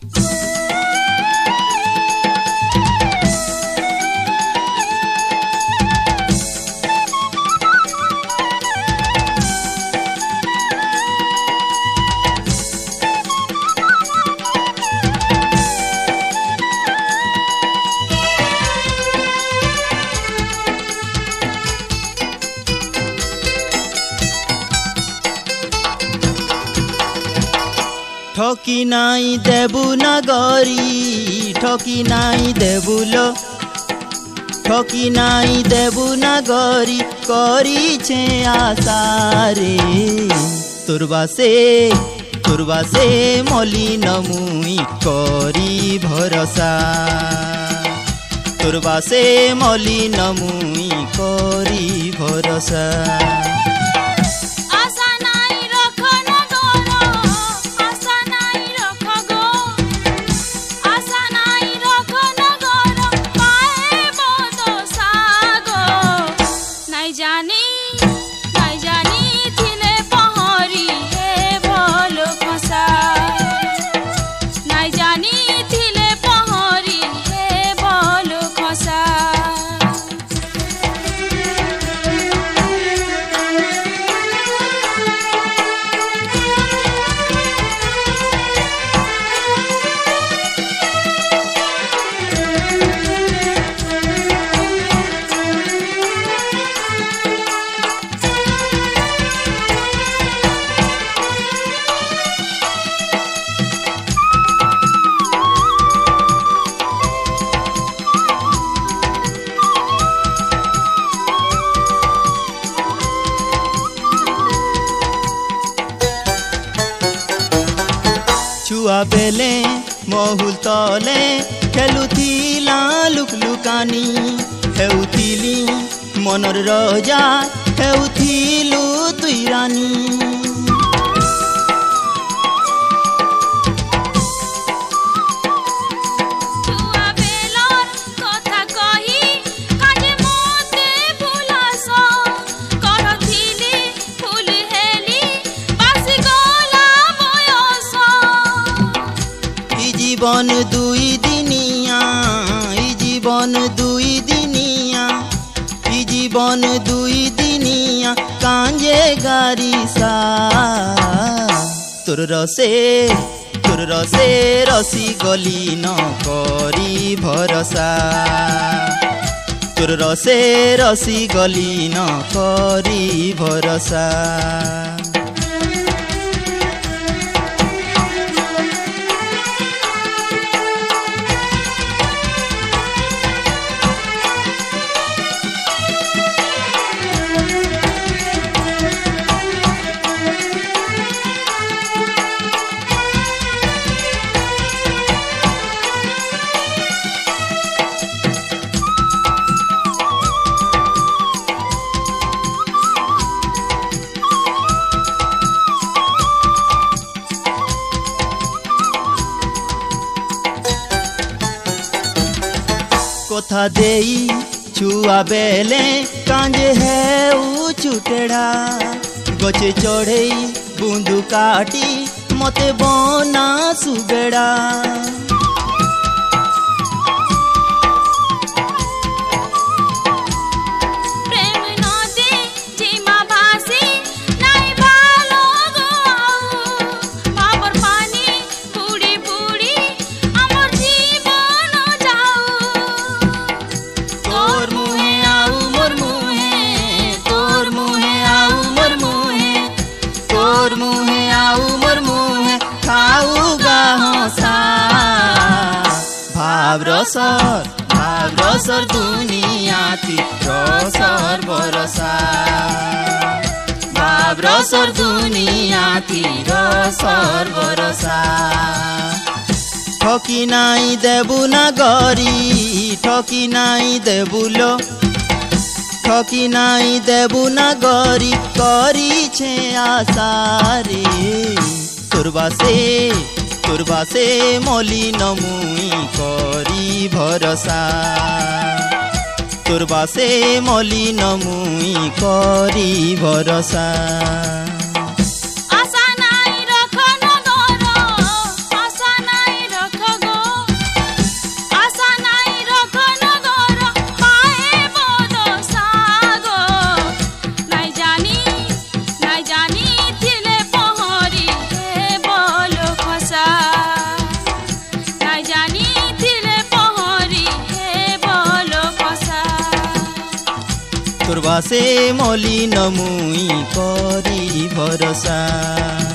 ठकी नाई देबु नगरी ठकी नाई देबुलो ठकी नाई देबु नगरी करी छे आसारे तुरबासे मलिन मुई करी भरोसा तुरबासे मलिन मुई करी भरोसा छुआ बेले महुल तले खेलुथिला लुकलुकानी हेउथिली मनर रजा हेउथिलु तुई रानी जीवन दुई दिनिया जीवन दुई दिनिया कांजे गारी सा तोर रसे रसी गली न करी भरोसा तोर रसे रसी गली न करी भरोसा कथा देई छुआ बेले कांजे है चुटेड़ा गचे चढ़ई बुंदू काटी मते बना सुबेड़ा भाव रसर दुनिया थी रसर भरोसा भाव रसर दुनिया थी रसर भरोसा ठकी नाई देबु नगरी ठकी नाई देबुलो ठकी नाई देबु नगरी करी छे आसारे तुरबासे मलिन मुई करी भरोसा तुरबासे मलिन मुई करी भरोसा आशा नाई रख नगर आशा नाई रख चतुर्वासे मलिन मुई करी भरोसा।